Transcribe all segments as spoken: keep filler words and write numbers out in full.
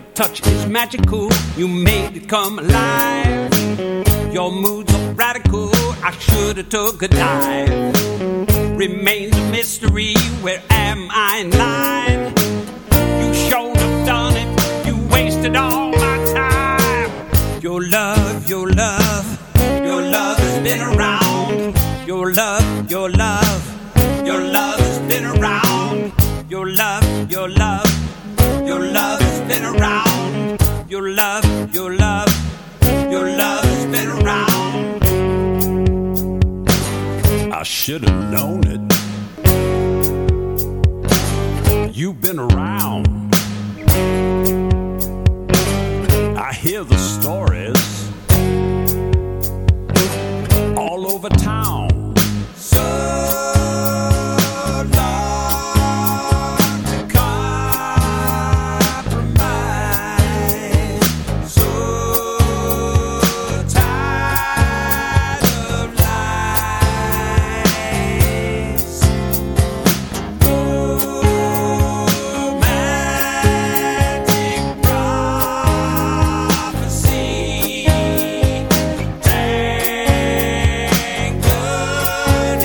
touch is magical. You made it come alive. Your moods are radical. I should have took a dive. Remains a mystery. Where am I in line? You showed up, done it. You wasted all my time. Your love, your love, your love has been around. Your love, your love, your love has been around. Your love, your love, your love has been around. Your love, your love, your love has been around. I should have known it. You've been around. I hear the stories all over town. So long to compromise. So tired of lies. Romantic prophecy. Tangled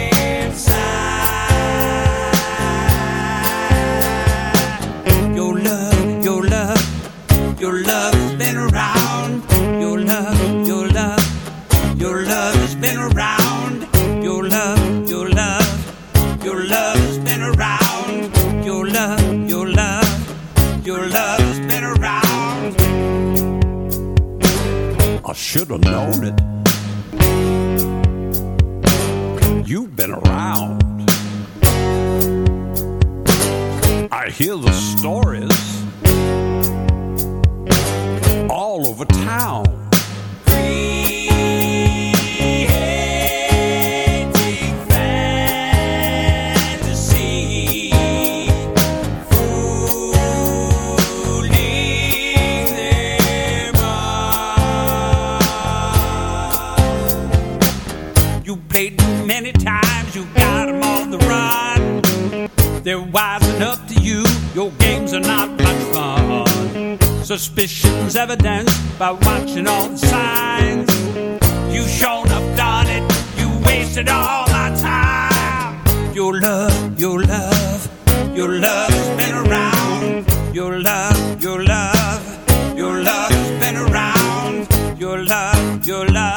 inside. Your love, your love, your love has been around. Your love, your love, your love has been around. Your love, your love, your love has been around. Your love, your love, your love has been around. I should have known it. You've been around. I hear the stories all over town. Creating fantasy, fooling them all. You played too many times, you got them on the run. They're wising up to you, your games are not much fun. Suspicion's evidenced by watching all the signs. You shown up, done it, you wasted all my time. Your love, your love, your love has been around. Your love, your love, your love has been around. Your love, your love.